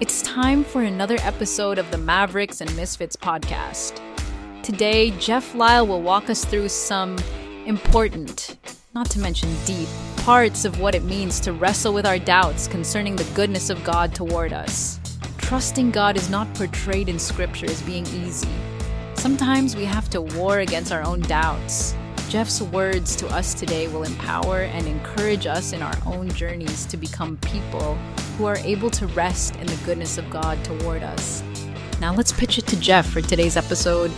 It's time for another episode of the Mavericks and Misfits podcast. Today, Jeff Lyle will walk us through some important, not to mention deep, parts of what it means to wrestle with our doubts concerning the goodness of God toward us. Trusting God is not portrayed in Scripture as being easy. Sometimes we have to war against our own doubts. Jeff's words to us today will empower and encourage us in our own journeys to become people who are able to rest in the goodness of God toward us. Now let's pitch it to Jeff for today's episode.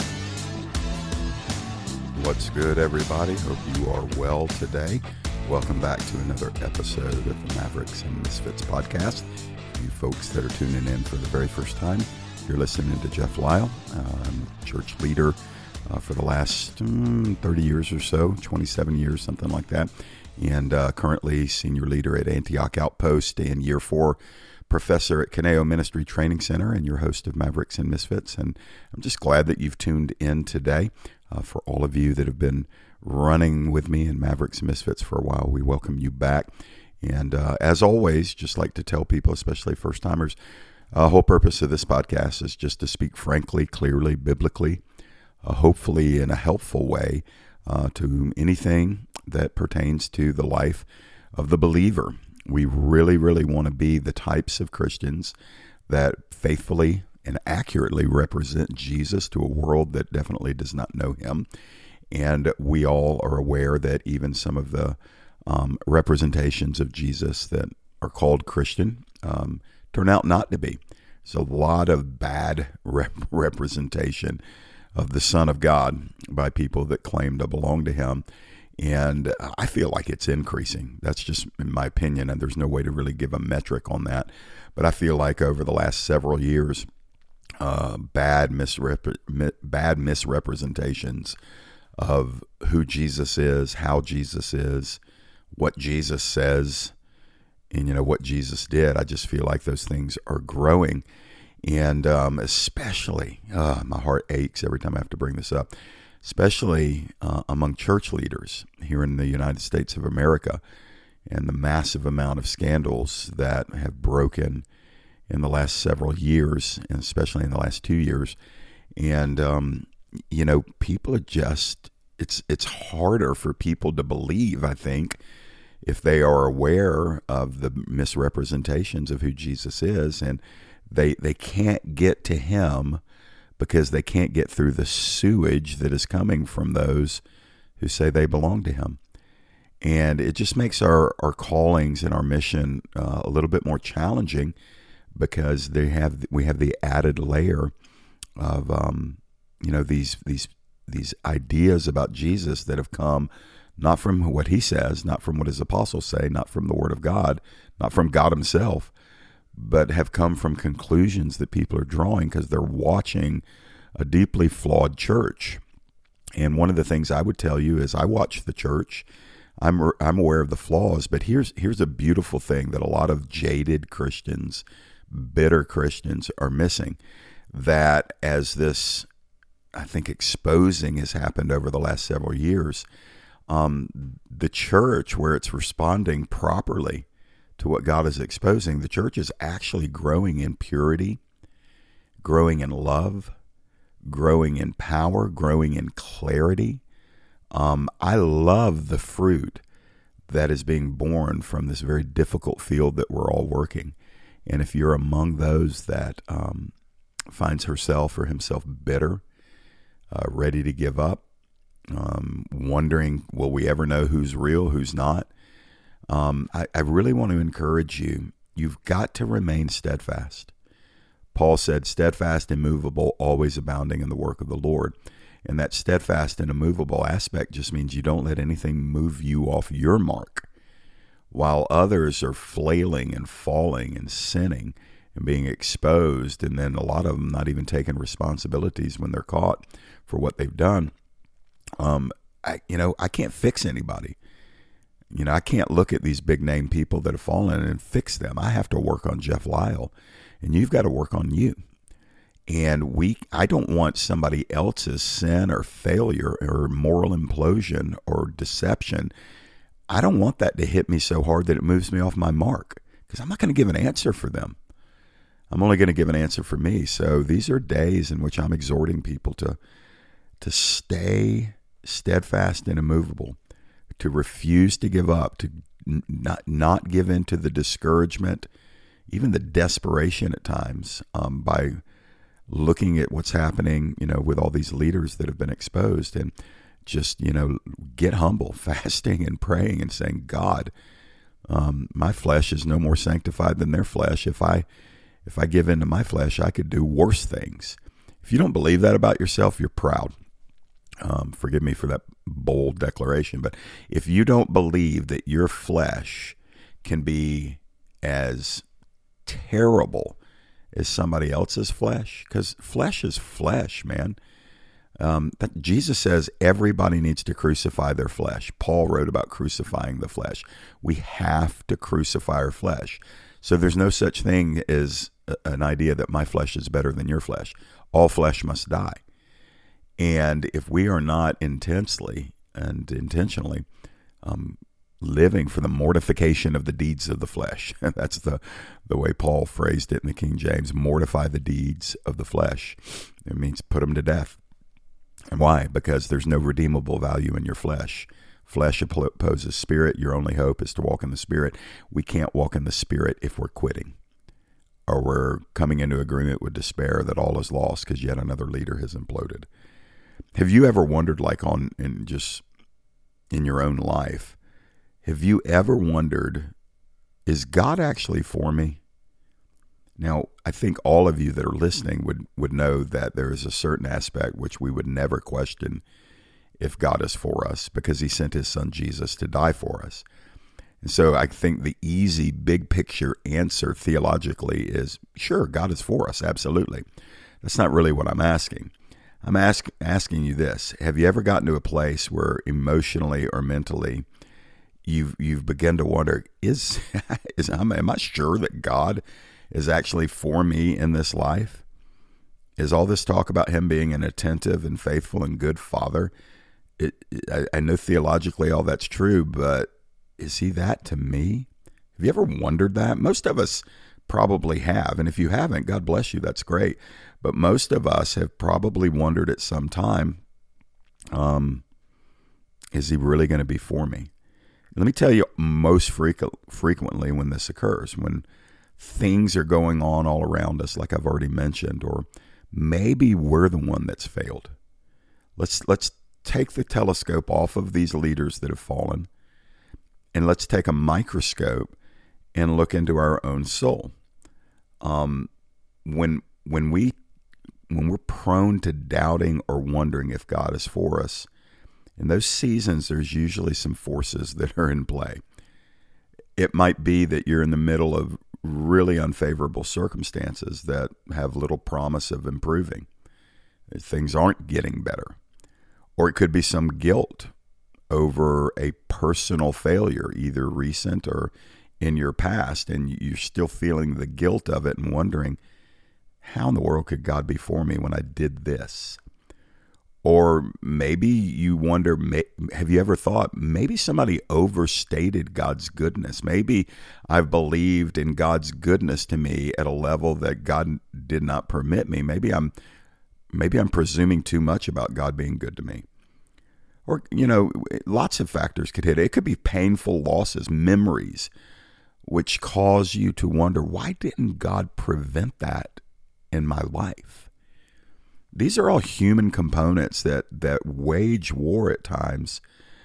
What's good, everybody? Hope you are well today. Welcome back to another episode of the Mavericks and Misfits podcast. You folks that are tuning in for the very first time, you're listening to Jeff Lyle. I'm a church leader for the last 30 years or so, 27 years, something like that. And currently senior leader at Antioch Outpost and year 4 professor at Kaneo Ministry Training Center and your host of Mavericks and Misfits. And I'm just glad that you've tuned in today. For all of you that have been running with me in Mavericks and Misfits for a while, we welcome you back. And as always, just like to tell people, especially first-timers, the whole purpose of this podcast is just to speak frankly, clearly, biblically, hopefully in a helpful way to anything that pertains to the life of the believer. We really, really want to be the types of Christians that faithfully and accurately represent Jesus to a world that definitely does not know him. And we all are aware that even some of the representations of Jesus that are called Christian turn out not to be. There's a lot of bad representation of the Son of God by people that claim to belong to him. And I feel like it's increasing. That's just in my opinion, and there's no way to really give a metric on that. But I feel like over the last several years, bad misrepresentations of who Jesus is, how Jesus is, what Jesus says, and what Jesus did. I just feel like those things are growing. And especially, my heart aches every time I have to bring this up, especially among church leaders here in the United States of America, and the massive amount of scandals that have broken in the last several years, and especially in the last 2 years. And, people are just, it's harder for people to believe, I think, if they are aware of the misrepresentations of who Jesus is, and they can't get to him because they can't get through the sewage that is coming from those who say they belong to him. And it just makes our callings and our mission a little bit more challenging, because we have the added layer of these ideas about Jesus that have come not from what he says, not from what his apostles say, not from the Word of God, not from God himself, but have come from conclusions that people are drawing because they're watching a deeply flawed church. And one of the things I would tell you is I watch the church. I'm aware of the flaws, but here's a beautiful thing that a lot of jaded Christians, bitter Christians are missing, that as this, I think, exposing has happened over the last several years, the church, where it's responding properly to what God is exposing, the church is actually growing in purity, growing in love, growing in power, growing in clarity. I love the fruit that is being born from this very difficult field that we're all working. And if you're among those that finds herself or himself bitter, ready to give up, wondering, will we ever know who's real, who's not? I really want to encourage you. You've got to remain steadfast. Paul said, steadfast, immovable, always abounding in the work of the Lord. And that steadfast and immovable aspect just means you don't let anything move you off your mark. While others are flailing and falling and sinning and being exposed, and then a lot of them not even taking responsibilities when they're caught for what they've done. I can't fix anybody. I can't look at these big name people that have fallen and fix them. I have to work on Jeff Lyle, and you've got to work on you. And I don't want somebody else's sin or failure or moral implosion or deception. I don't want that to hit me so hard that it moves me off my mark, because I'm not going to give an answer for them. I'm only going to give an answer for me. So these are days in which I'm exhorting people to stay steadfast and immovable, to refuse to give up, to not give in to the discouragement, even the desperation at times, by looking at what's happening, with all these leaders that have been exposed, and just, get humble, fasting and praying and saying, God, my flesh is no more sanctified than their flesh. If I give in to my flesh, I could do worse things. If you don't believe that about yourself, you're proud. Forgive me for that bold declaration, but if you don't believe that your flesh can be as terrible as somebody else's flesh, because flesh is flesh, man. That Jesus says everybody needs to crucify their flesh. Paul wrote about crucifying the flesh. We have to crucify our flesh. So there's no such thing as an idea that my flesh is better than your flesh. All flesh must die. And if we are not intensely and intentionally living for the mortification of the deeds of the flesh, that's the way Paul phrased it in the King James, mortify the deeds of the flesh. It means put them to death. And why? Because there's no redeemable value in your flesh. Flesh opposes spirit. Your only hope is to walk in the Spirit. We can't walk in the Spirit if we're quitting, or we're coming into agreement with despair that all is lost because yet another leader has imploded. Have you ever wondered, in your own life, have you ever wondered, is God actually for me? Now, I think all of you that are listening would know that there is a certain aspect which we would never question if God is for us, because he sent his son Jesus to die for us. And so I think the easy, big picture answer theologically is, sure, God is for us, absolutely. That's not really what I'm asking. I'm asking you this. Have you ever gotten to a place where emotionally or mentally you've begun to wonder, am I sure that God is actually for me in this life? Is all this talk about him being an attentive and faithful and good father? I know theologically all that's true, but is he that to me? Have you ever wondered that? Most of us probably have. And if you haven't, God bless you. That's great. But most of us have probably wondered at some time, is he really going to be for me? Let me tell you, most frequently when this occurs, when things are going on all around us, like I've already mentioned, or maybe we're the one that's failed. Let's take the telescope off of these leaders that have fallen, and let's take a microscope and look into our own soul. When we're prone to doubting or wondering if God is for us, in those seasons, there's usually some forces that are in play. It might be that you're in the middle of really unfavorable circumstances that have little promise of improving. Things aren't getting better. Or it could be some guilt over a personal failure, either recent or in your past, and you're still feeling the guilt of it and wondering, how in the world could God be for me when I did this? Or maybe you wonder, have you ever thought, maybe somebody overstated God's goodness? Maybe I've believed in God's goodness to me at a level that God did not permit me. Maybe I'm presuming too much about God being good to me. Or, lots of factors could hit it. It could be painful losses, memories, which cause you to wonder, why didn't God prevent that in my life? These are all human components that wage war at times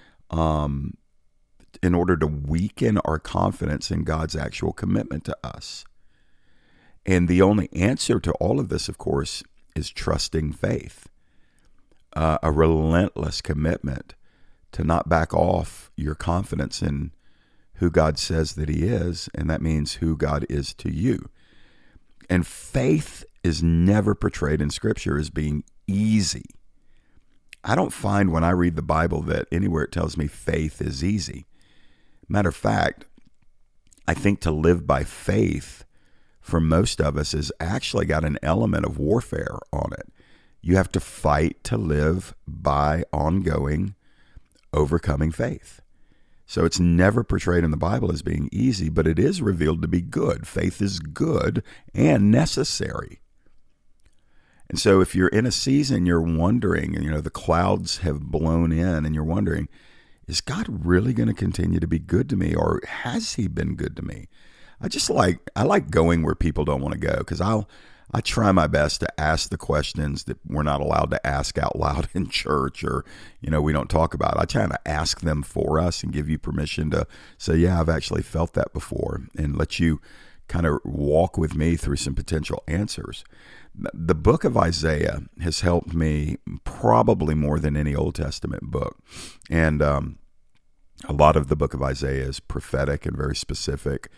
in order to weaken our confidence in God's actual commitment to us. And the only answer to all of this, of course, is trusting faith, a relentless commitment to not back off your confidence in who God says that he is, and that means who God is to you. And faith is never portrayed in Scripture as being easy. I don't find when I read the Bible that anywhere it tells me faith is easy. Matter of fact, I think to live by faith for most of us has actually got an element of warfare on it. You have to fight to live by ongoing, overcoming faith. So it's never portrayed in the Bible as being easy, but it is revealed to be good. Faith is good and necessary. And so if you're in a season, you're wondering, and the clouds have blown in, and you're wondering, is God really going to continue to be good to me, or has he been good to me? I like going where people don't want to go, because I try my best to ask the questions that we're not allowed to ask out loud in church, or, we don't talk about. I try to ask them for us and give you permission to say, yeah, I've actually felt that before, and let you kind of walk with me through some potential answers. The book of Isaiah has helped me probably more than any Old Testament book. And a lot of the book of Isaiah is prophetic and very specific.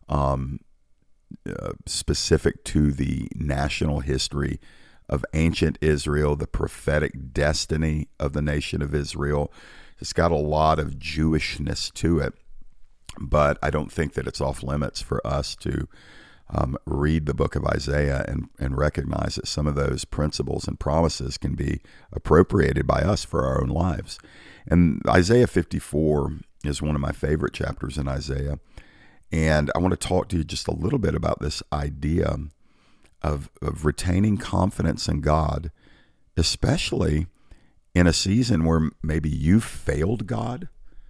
Specific to the national history of ancient Israel, the prophetic destiny of the nation of Israel. It's got a lot of Jewishness to it, but I don't think that it's off limits for us to read the book of Isaiah and recognize that some of those principles and promises can be appropriated by us for our own lives. And Isaiah 54 is one of my favorite chapters in Isaiah. And I want to talk to you just a little bit about this idea of retaining confidence in God, especially in a season where maybe you've failed God,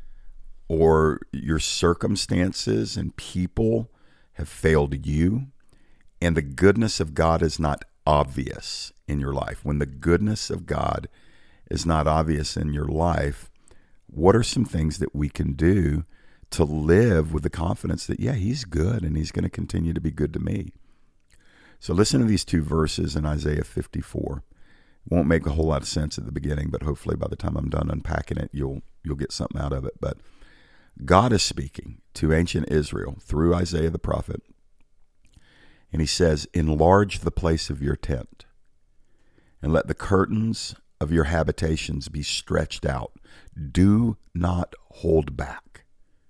or your circumstances and people have failed you, and the goodness of God is not obvious in your life. When the goodness of God is not obvious in your life, what are some things that we can do to live with the confidence that, yeah, he's good and he's going to continue to be good to me? So listen to these two verses in Isaiah 54. It won't make a whole lot of sense at the beginning, but hopefully by the time I'm done unpacking it, you'll get something out of it. But God is speaking to ancient Israel through Isaiah the prophet, and he says, enlarge the place of your tent, and let the curtains of your habitations be stretched out. Do not hold back.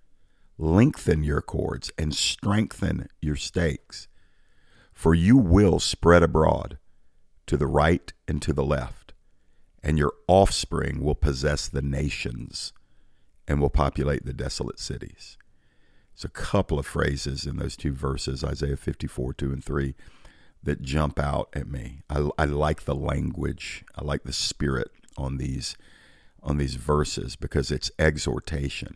Lengthen your cords and strengthen your stakes, for you will spread abroad to the right and to the left, and your offspring will possess the nations and will populate the desolate cities. There's a couple of phrases in those two verses, Isaiah 54, 2 and 3, that jump out at me. I like the language. I like the spirit on these verses, because it's exhortation.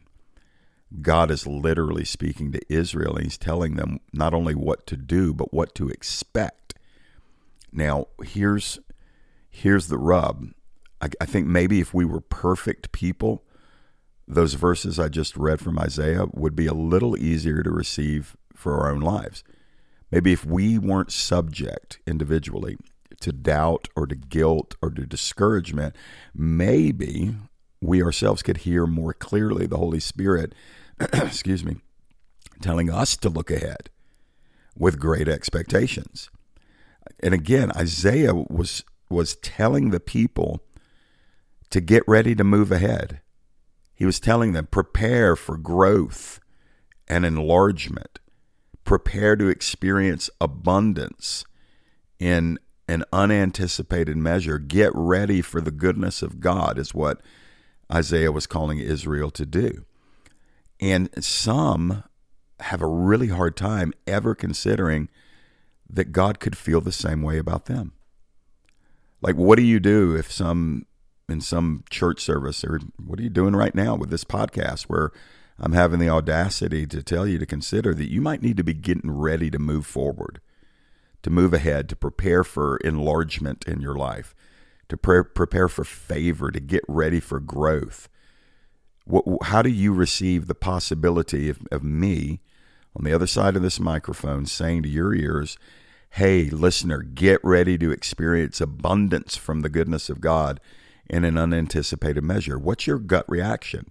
God is literally speaking to Israel, and he's telling them not only what to do, but what to expect. Now, here's the rub. I think maybe if we were perfect people, those verses I just read from Isaiah would be a little easier to receive for our own lives. Maybe if we weren't subject individually to doubt or to guilt or to discouragement, maybe we ourselves could hear more clearly the Holy Spirit, excuse me, telling us to look ahead with great expectations. And again, Isaiah was telling the people to get ready to move ahead. He was telling them, prepare for growth and enlargement. Prepare to experience abundance in an unanticipated measure. Get ready for the goodness of God is what Isaiah was calling Israel to do. And some have a really hard time ever considering that God could feel the same way about them. Like, what do you do if in some church service, or what are you doing right now with this podcast, where I'm having the audacity to tell you to consider that you might need to be getting ready to move forward, to move ahead, to prepare for enlargement in your life, to prepare for favor, to get ready for growth. How do you receive the possibility of me on the other side of this microphone saying to your ears, hey, listener, get ready to experience abundance from the goodness of God in an unanticipated measure? What's your gut reaction?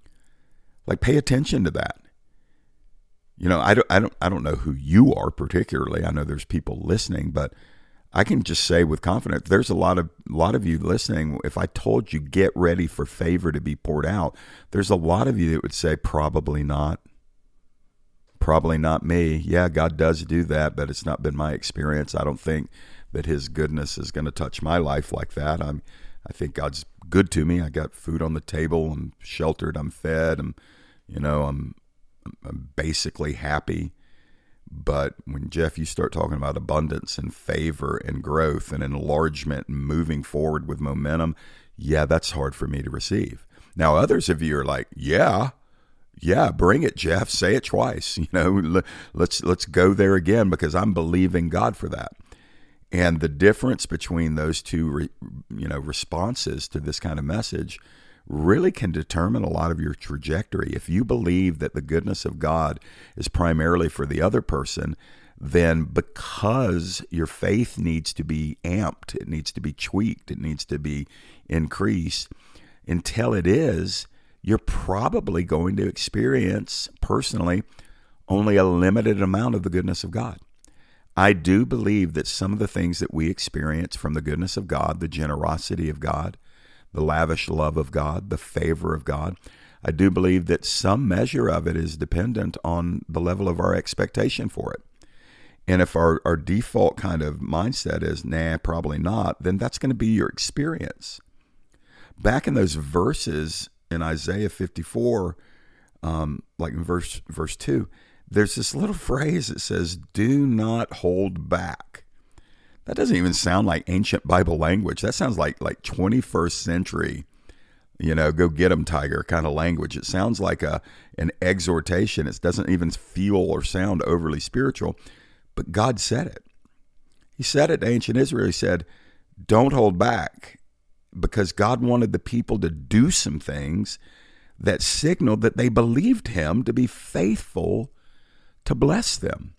Like, pay attention to that. I don't know who you are particularly. I know there's people listening, but I can just say with confidence, there's a lot of you listening. If I told you get ready for favor to be poured out, there's a lot of you that would say probably not. Probably not me. Yeah, God does do that, but it's not been my experience. I don't think that his goodness is going to touch my life like that. I think God's good to me. I got food on the table. I'm sheltered. I'm fed. I'm, I'm basically happy. But when, Jeff, you start talking about abundance and favor and growth and enlargement and moving forward with momentum, yeah, that's hard for me to receive. Now, others of you are like, yeah, bring it, Jeff. Say it twice. Let's go there again, because I'm believing God for that. And the difference between those two, responses to this kind of message really can determine a lot of your trajectory. If you believe that the goodness of God is primarily for the other person, then because your faith needs to be amped, it needs to be tweaked, it needs to be increased until it is, you're probably going to experience personally only a limited amount of the goodness of God. I do believe that some of the things that we experience from the goodness of God, the generosity of God, the lavish love of God, the favor of God, I do believe that some measure of it is dependent on the level of our expectation for it. And if our default kind of mindset is, nah, probably not, then that's going to be your experience. Back in those verses in Isaiah 54, like in verse 2, there's this little phrase that says, do not hold back. That doesn't even sound like ancient Bible language. That sounds like 21st century, go get 'em, tiger kind of language. It sounds like an exhortation. It doesn't even feel or sound overly spiritual, but God said it. He said it to ancient Israel. He said, don't hold back, because God wanted the people to do some things that signaled that they believed him to be faithful to bless them.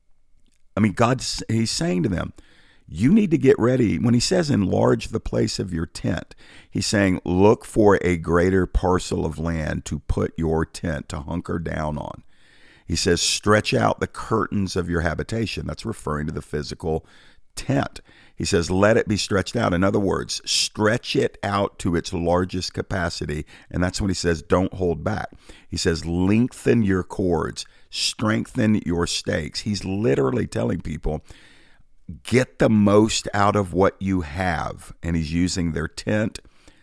I mean, he's saying to them, you need to get ready. When he says enlarge the place of your tent, he's saying look for a greater parcel of land to put your tent, to hunker down on. He says stretch out the curtains of your habitation. That's referring to the physical tent. He says let it be stretched out. In other words, stretch it out to its largest capacity. And that's when he says don't hold back. He says lengthen your cords, strengthen your stakes. He's literally telling people, get the most out of what you have. And he's using their tent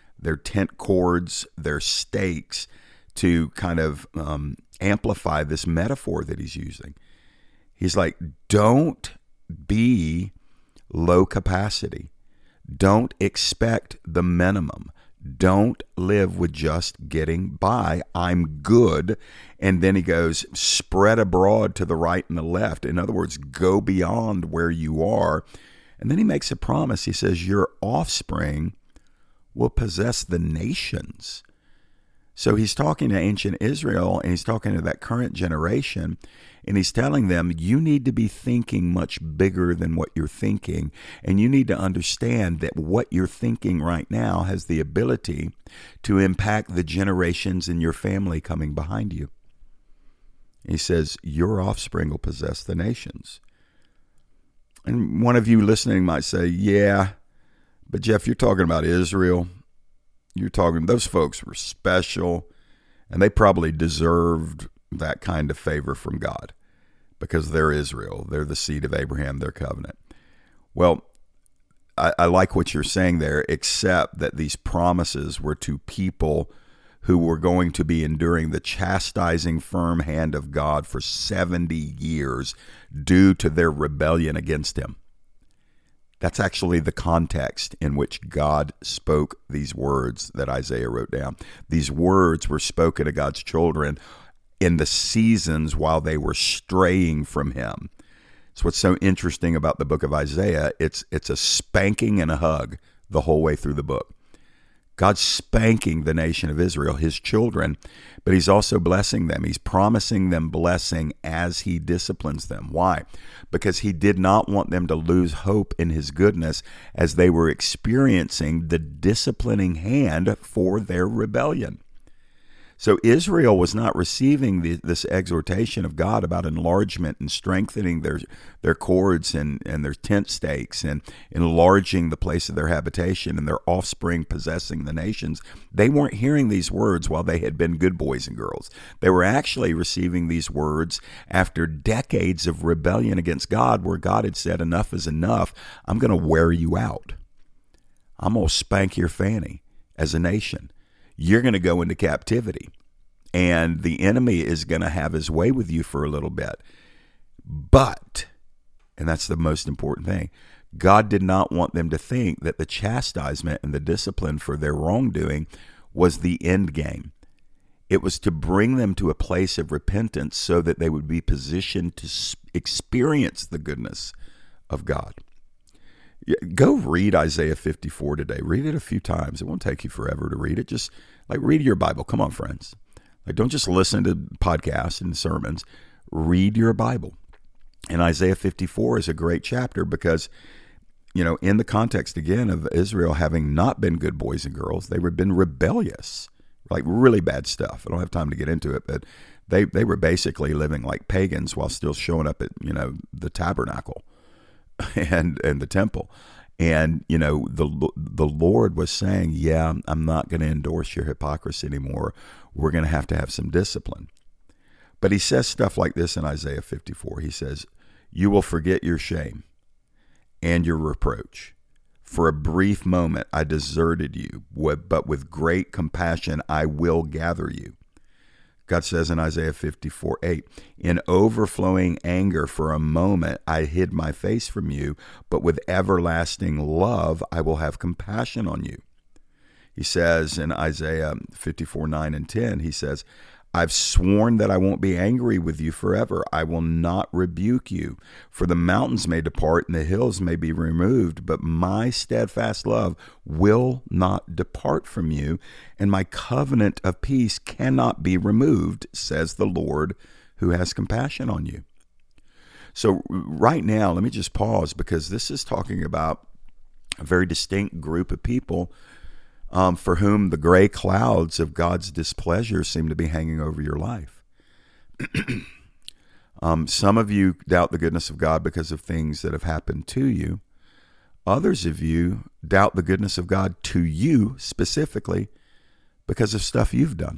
cords, their stakes to kind of amplify this metaphor that he's using. He's like, don't be low capacity. Don't expect the minimum. Don't live with just getting by. I'm good. And then he goes, spread abroad to the right and the left. In other words, go beyond where you are. And then he makes a promise. He says, your offspring will possess the nations. So he's talking to ancient Israel, and he's talking to that current generation, and he's telling them, you need to be thinking much bigger than what you're thinking, and you need to understand that what you're thinking right now has the ability to impact the generations in your family coming behind you. He says, your offspring will possess the nations. And one of you listening might say, yeah, but Jeff, you're talking about Israel. You're talking, those folks were special, and they probably deserved that kind of favor from God because they're Israel. They're the seed of Abraham, their covenant. Well, I like what you're saying there, except that these promises were to people who were going to be enduring the chastising firm hand of God for 70 years due to their rebellion against him. That's actually the context in which God spoke these words that Isaiah wrote down. These words were spoken to God's children in the seasons while they were straying from him. It's what's so interesting about the book of Isaiah. It's a spanking and a hug the whole way through the book. God's spanking the nation of Israel, his children, but he's also blessing them. He's promising them blessing as he disciplines them. Why? Because he did not want them to lose hope in his goodness as they were experiencing the disciplining hand for their rebellion. So Israel was not receiving this exhortation of God about enlargement and strengthening their cords and their tent stakes and enlarging the place of their habitation and their offspring possessing the nations. They weren't hearing these words while they had been good boys and girls. They were actually receiving these words after decades of rebellion against God, where God had said, enough is enough. I'm going to wear you out. I'm going to spank your fanny as a nation. You're going to go into captivity. and the enemy is going to have his way with you for a little bit. But, and that's the most important thing, God did not want them to think that the chastisement and the discipline for their wrongdoing was the end game. It was to bring them to a place of repentance so that they would be positioned to experience the goodness of God. Go read Isaiah 54 today. Read it a few times. It won't take you forever to read it. Just like read your Bible. Come on, friends. Like, don't just listen to podcasts and sermons. Read your Bible. And Isaiah 54 is a great chapter because, in the context, again, of Israel having not been good boys and girls, they had been rebellious, like really bad stuff. I don't have time to get into it, but they were basically living like pagans while still showing up at, the tabernacle and the temple. And, the Lord was saying, yeah, I'm not going to endorse your hypocrisy anymore. We're going to have some discipline. But he says stuff like this in Isaiah 54. He says, you will forget your shame and your reproach. For a brief moment I deserted you, but with great compassion I will gather you. God says in Isaiah 54:8, in overflowing anger for a moment I hid my face from you, but with everlasting love I will have compassion on you. He says in Isaiah 54:9 and 10, he says, I've sworn that I won't be angry with you forever. I will not rebuke you. For the mountains may depart and the hills may be removed, but my steadfast love will not depart from you, and my covenant of peace cannot be removed, says the Lord who has compassion on you. So right now, let me just pause, because this is talking about a very distinct group of people for whom the gray clouds of God's displeasure seem to be hanging over your life. Some of you doubt the goodness of God because of things that have happened to you. Others of you doubt the goodness of God to you specifically because of stuff you've done.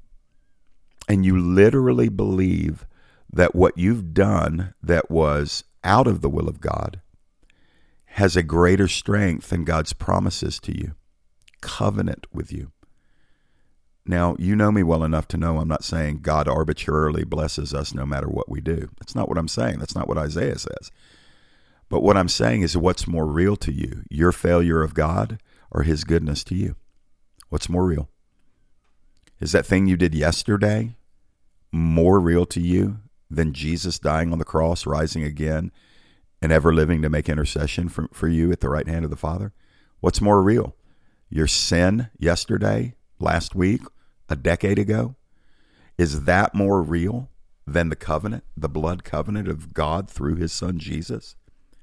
And you literally believe that what you've done that was out of the will of God has a greater strength than God's promises to you. Covenant with you. Now, you know me well enough to know I'm not saying God arbitrarily blesses us no matter what we do. That's not what I'm saying. That's not what Isaiah says. But what I'm saying is, what's more real to you, your failure of God or his goodness to you? What's more real? Is that thing you did yesterday more real to you than Jesus dying on the cross, rising again, and ever living to make intercession for you at the right hand of the Father? What's more real? Your sin yesterday, last week, a decade ago? Is that more real than the covenant, the blood covenant of God through his son Jesus?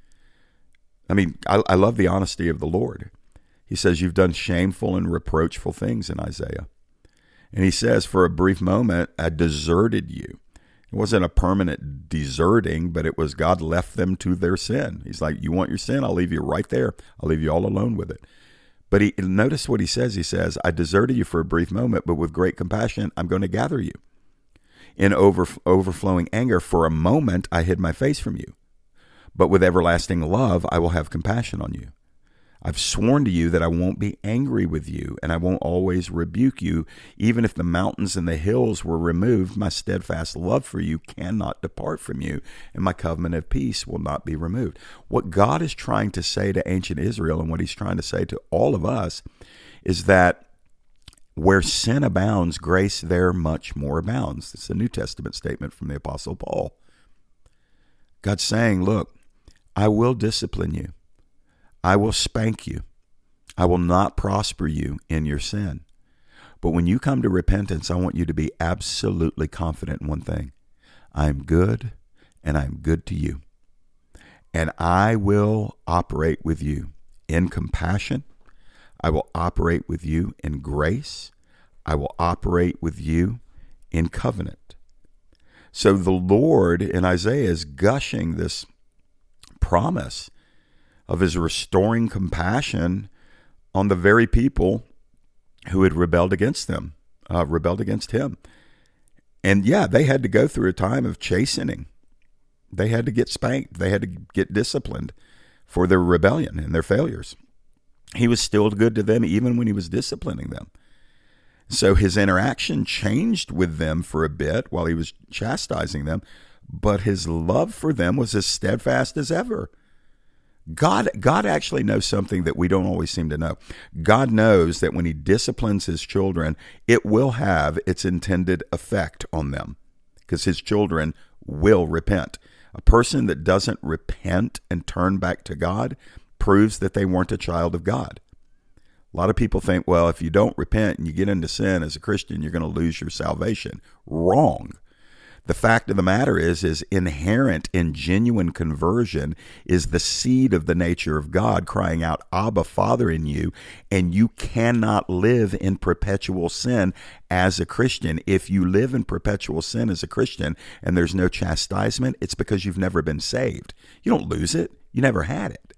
I mean, I love the honesty of the Lord. He says, you've done shameful and reproachful things in Isaiah. And he says, for a brief moment, I deserted you. It wasn't a permanent deserting, but it was God left them to their sin. He's like, you want your sin? I'll leave you right there. I'll leave you all alone with it. But notice what he says. He says, I deserted you for a brief moment, but with great compassion, I'm going to gather you. In overflowing anger, for a moment, I hid my face from you. But with everlasting love, I will have compassion on you. I've sworn to you that I won't be angry with you, and I won't always rebuke you. Even if the mountains and the hills were removed, my steadfast love for you cannot depart from you, and my covenant of peace will not be removed. What God is trying to say to ancient Israel, and what he's trying to say to all of us, is that where sin abounds, grace there much more abounds. It's a New Testament statement from the Apostle Paul. God's saying, look, I will discipline you. I will spank you. I will not prosper you in your sin. But when you come to repentance, I want you to be absolutely confident in one thing. I am good, and I am good to you. And I will operate with you in compassion. I will operate with you in grace. I will operate with you in covenant. So the Lord in Isaiah is gushing this promise of his restoring compassion on the very people who had rebelled against him. And yeah, they had to go through a time of chastening. They had to get spanked. They had to get disciplined for their rebellion and their failures. He was still good to them even when he was disciplining them. So his interaction changed with them for a bit while he was chastising them, but his love for them was as steadfast as ever. God actually knows something that we don't always seem to know. God knows that when he disciplines his children, it will have its intended effect on them because his children will repent. A person that doesn't repent and turn back to God proves that they weren't a child of God. A lot of people think, well, if you don't repent and you get into sin as a Christian, you're going to lose your salvation. Wrong. The fact of the matter is inherent in genuine conversion is the seed of the nature of God crying out, Abba, Father in you, and you cannot live in perpetual sin as a Christian. If you live in perpetual sin as a Christian and there's no chastisement, it's because you've never been saved. You don't lose it. You never had it.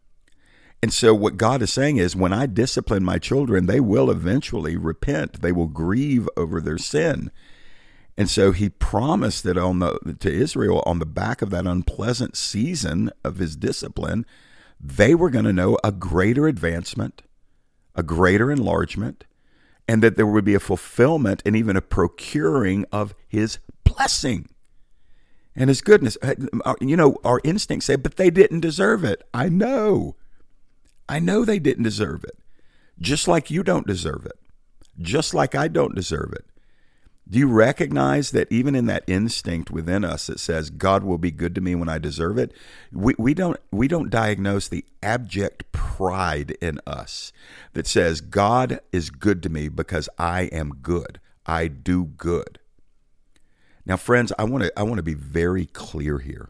And so what God is saying is when I discipline my children, they will eventually repent. They will grieve over their sin. And so he promised that to Israel, on the back of that unpleasant season of his discipline, they were going to know a greater advancement, a greater enlargement, and that there would be a fulfillment and even a procuring of his blessing and his goodness. Our instincts say, but they didn't deserve it. I know they didn't deserve it. Just like you don't deserve it. Just like I don't deserve it. Do you recognize that even in that instinct within us that says God will be good to me when I deserve it, we don't diagnose the abject pride in us that says God is good to me because I am good. I do good. Now, friends, I want to be very clear here.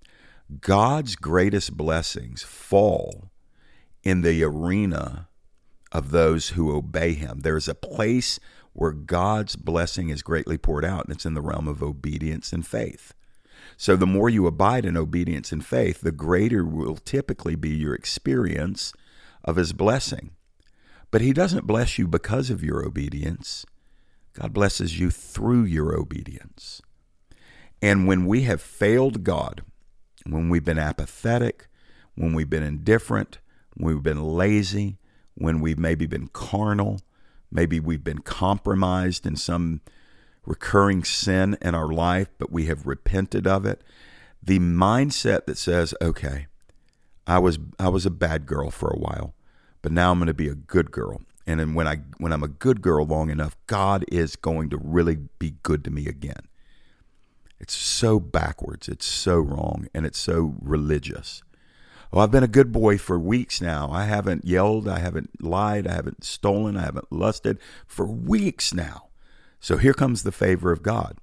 God's greatest blessings fall in the arena of those who obey him. There's a place where God's blessing is greatly poured out, and it's in the realm of obedience and faith. So the more you abide in obedience and faith, the greater will typically be your experience of his blessing. But he doesn't bless you because of your obedience. God blesses you through your obedience. And when we have failed God, when we've been apathetic, when we've been indifferent, when we've been lazy, when we've maybe been carnal, maybe we've been compromised in some recurring sin in our life, but we have repented of it. The mindset that says, okay, I was a bad girl for a while, but now I'm going to be a good girl. And then when I'm a good girl long enough, God is going to really be good to me again. It's so backwards. It's so wrong. And it's so religious. Oh, I've been a good boy for weeks now. I haven't yelled. I haven't lied. I haven't stolen. I haven't lusted for weeks now. So here comes the favor of God.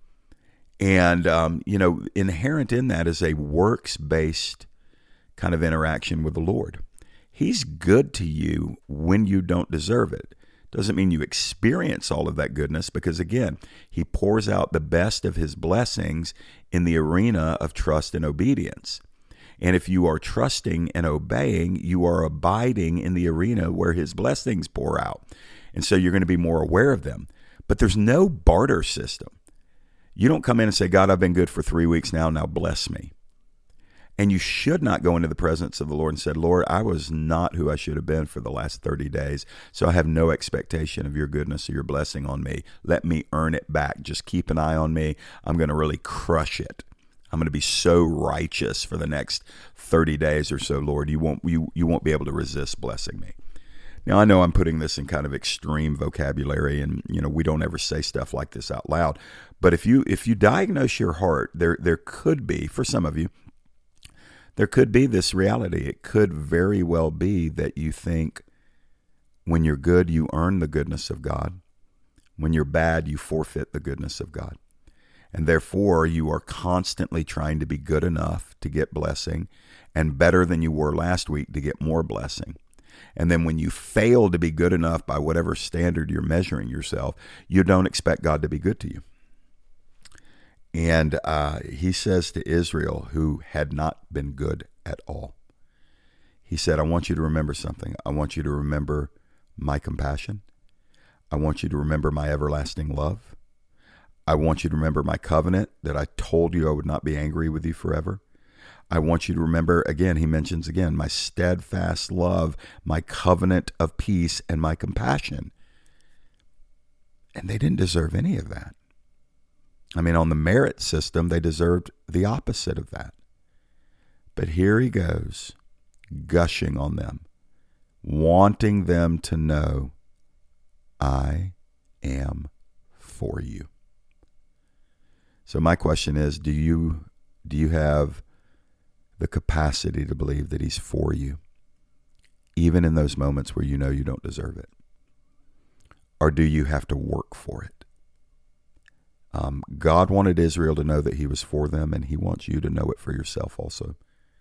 And, inherent in that is a works-based kind of interaction with the Lord. He's good to you when you don't deserve it. Doesn't mean you experience all of that goodness because, again, he pours out the best of his blessings in the arena of trust and obedience. And if you are trusting and obeying, you are abiding in the arena where his blessings pour out. And so you're going to be more aware of them. But there's no barter system. You don't come in and say, God, I've been good for 3 weeks now bless me. And you should not go into the presence of the Lord and say, Lord, I was not who I should have been for the last 30 days, so I have no expectation of your goodness or your blessing on me. Let me earn it back. Just keep an eye on me. I'm going to really crush it. I'm going to be so righteous for the next 30 days or so, Lord. You won't be able to resist blessing me. Now, I know I'm putting this in kind of extreme vocabulary, and we don't ever say stuff like this out loud. But if you diagnose your heart, there could be, for some of you, there could be this reality. It could very well be that you think when you're good, you earn the goodness of God. When you're bad, you forfeit the goodness of God. And therefore, you are constantly trying to be good enough to get blessing and better than you were last week to get more blessing. And then when you fail to be good enough by whatever standard you're measuring yourself, you don't expect God to be good to you. And he says to Israel, who had not been good at all, he said, I want you to remember something. I want you to remember my compassion. I want you to remember my everlasting love. I want you to remember my covenant that I told you I would not be angry with you forever. I want you to remember, again, he mentions again, my steadfast love, my covenant of peace, and my compassion. And they didn't deserve any of that. I mean, on the merit system, they deserved the opposite of that. But here he goes, gushing on them, wanting them to know, I am for you. So my question is, do you have the capacity to believe that he's for you, even in those moments where you know you don't deserve it? Or do you have to work for it? God wanted Israel to know that he was for them, and he wants you to know it for yourself also.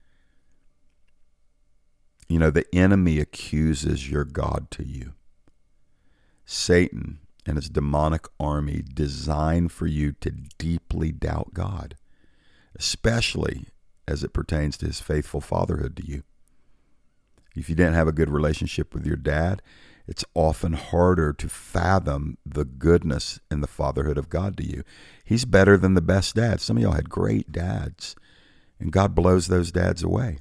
You know, the enemy accuses your God to you. Satan and his demonic army designed for you to deeply doubt God, especially as it pertains to his faithful fatherhood to you. If you didn't have a good relationship with your dad, it's often harder to fathom the goodness and the fatherhood of God to you. He's better than the best dad. Some of y'all had great dads, and God blows those dads away.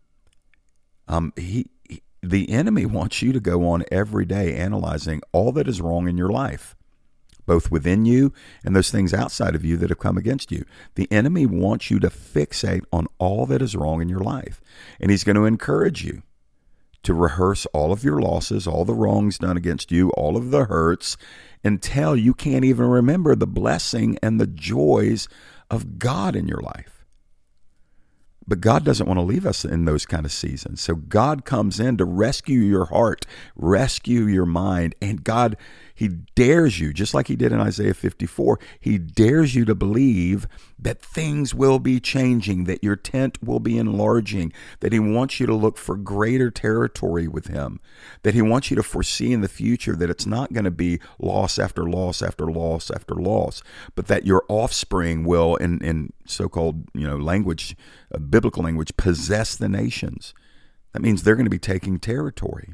The enemy wants you to go on every day analyzing all that is wrong in your life, both within you and those things outside of you that have come against you. The enemy wants you to fixate on all that is wrong in your life, and he's going to encourage you to rehearse all of your losses, all the wrongs done against you, all of the hurts, until you can't even remember the blessing and the joys of God in your life. But God doesn't want to leave us in those kind of seasons. So God comes in to rescue your heart, rescue your mind, and God, he dares you, just like he did in Isaiah 54, he dares you to believe that things will be changing, that your tent will be enlarging, that he wants you to look for greater territory with him, that he wants you to foresee in the future that it's not going to be loss after loss after loss after loss, but that your offspring will, in so-called language, biblical language, possess the nations. That means they're going to be taking territory.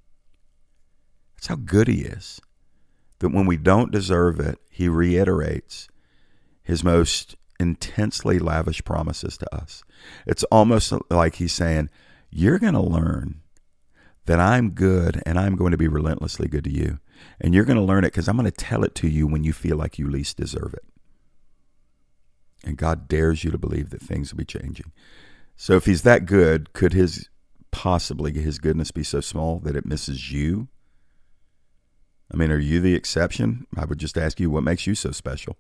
That's how good he is. That when we don't deserve it, he reiterates his most intensely lavish promises to us. It's almost like he's saying, you're going to learn that I'm good and I'm going to be relentlessly good to you. And you're going to learn it because I'm going to tell it to you when you feel like you least deserve it. And God dares you to believe that things will be changing. So if he's that good, could his goodness be so small that it misses you? I mean, are you the exception? I would just ask you, what makes you so special?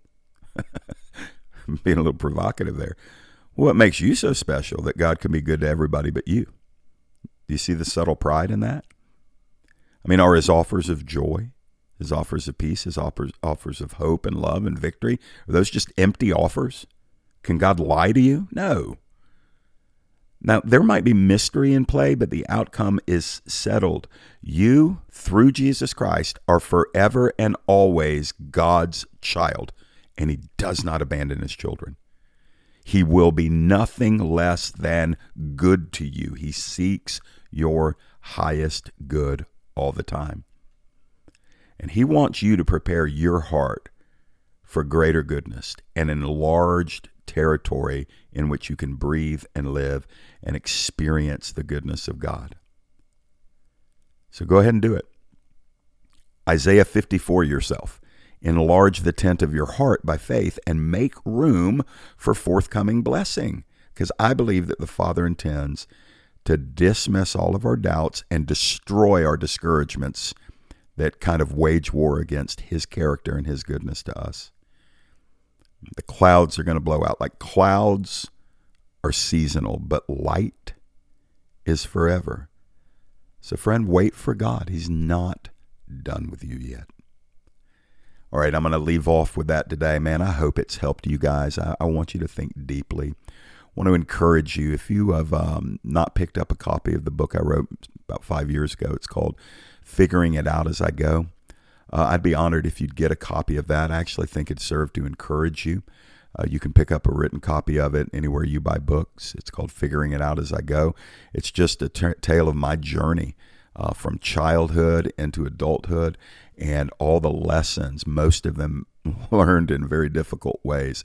Being a little provocative there. What makes you so special that God can be good to everybody but you? Do you see the subtle pride in that? I mean, are his offers of joy, his offers of peace, his offers of hope and love and victory, are those just empty offers? Can God lie to you? No. Now, there might be mystery in play, but the outcome is settled. You, through Jesus Christ, are forever and always God's child, and he does not abandon his children. He will be nothing less than good to you. He seeks your highest good all the time. And he wants you to prepare your heart for greater goodness and enlarged territory in which you can breathe and live and experience the goodness of God. So go ahead and do it. Isaiah 54 yourself. Enlarge the tent of your heart by faith and make room for forthcoming blessing. Because I believe that the Father intends to dismiss all of our doubts and destroy our discouragements that kind of wage war against his character and his goodness to us. The clouds are going to blow out. Like clouds are seasonal, but light is forever. So friend, wait for God. He's not done with you yet. All right, I'm going to leave off with that today, man. I hope it's helped you guys. I want you to think deeply. I want to encourage you, if you have not picked up a copy of the book I wrote about 5 years ago, it's called Figuring It Out As I Go. I'd be honored if you'd get a copy of that. I actually think it'd serve to encourage you. You can pick up a written copy of it anywhere you buy books. It's called Figuring It Out As I Go. It's just a tale of my journey from childhood into adulthood and all the lessons, most of them learned in very difficult ways,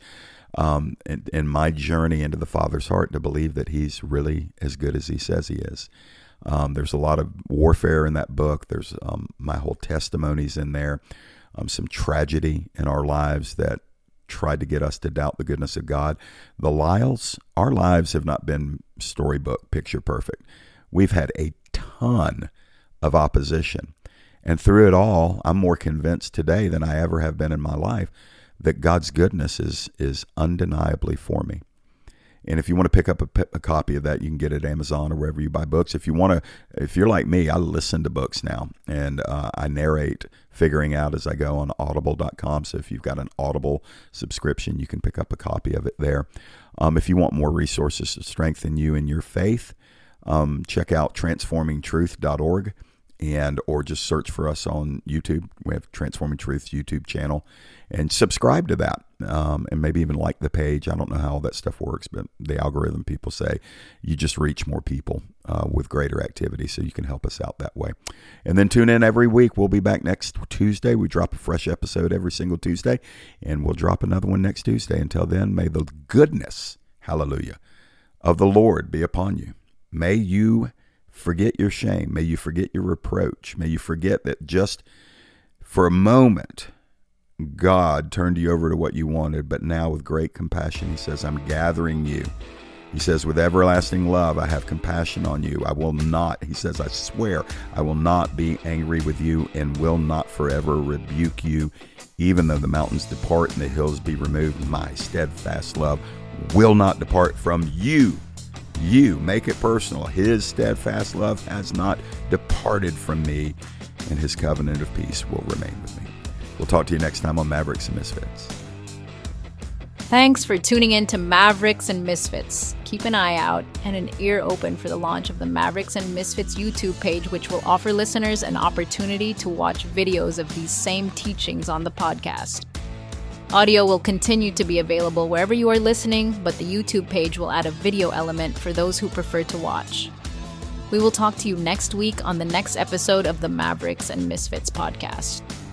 in my journey into the Father's heart to believe that he's really as good as he says he is. There's a lot of warfare in that book. There's my whole testimonies in there. some tragedy in our lives that tried to get us to doubt the goodness of God. The Lyles, our lives have not been storybook picture perfect. We've had a ton of opposition. And through it all, I'm more convinced today than I ever have been in my life that God's goodness is undeniably for me. And if you want to pick up a copy of that, you can get it at Amazon or wherever you buy books. If you're like me, I listen to books now, and I narrate Figuring Out as I go on audible.com. So if you've got an Audible subscription, you can pick up a copy of it there. If you want more resources to strengthen you in your faith, check out transformingtruth.org. Or just search for us on YouTube. We have Transforming Truth's YouTube channel, and subscribe to that, and maybe even like the page. I don't know how all that stuff works, but the algorithm, people say you just reach more people with greater activity, so you can help us out that way. And then tune in every week. We'll be back next Tuesday. We drop a fresh episode every single Tuesday, and we'll drop another one next Tuesday. Until then, may the goodness, hallelujah, of the Lord be upon you. May you forget your shame. May you forget your reproach. May you forget that just for a moment, God turned you over to what you wanted, but now with great compassion, he says, I'm gathering you. He says, with everlasting love, I have compassion on you. I will not, he says, I swear, I will not be angry with you and will not forever rebuke you. Even though the mountains depart and the hills be removed, my steadfast love will not depart from you. You, make it personal. His steadfast love has not departed from me, and his covenant of peace will remain with me. We'll talk to you next time on Mavericks and Misfits. Thanks for tuning in to Mavericks and Misfits. Keep an eye out and an ear open for the launch of the Mavericks and Misfits YouTube page, which will offer listeners an opportunity to watch videos of these same teachings on the podcast. Audio will continue to be available wherever you are listening, but the YouTube page will add a video element for those who prefer to watch. We will talk to you next week on the next episode of the Mavericks and Misfits podcast.